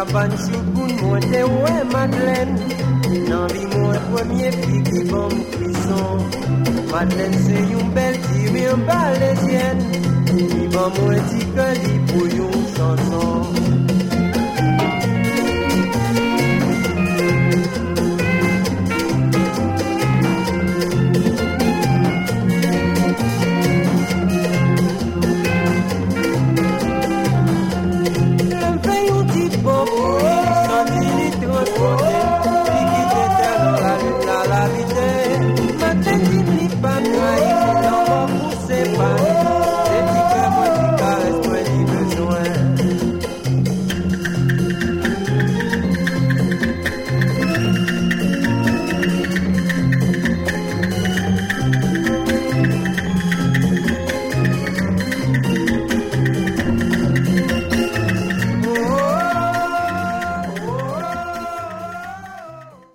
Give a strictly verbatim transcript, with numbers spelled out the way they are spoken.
cabane choukoun monte ouais Madeleine. Nan li mon premier fille qui bon cuisson. Madeleine c'est une belle tire en balésienne. Qui bon moi dit que li pour une chanson.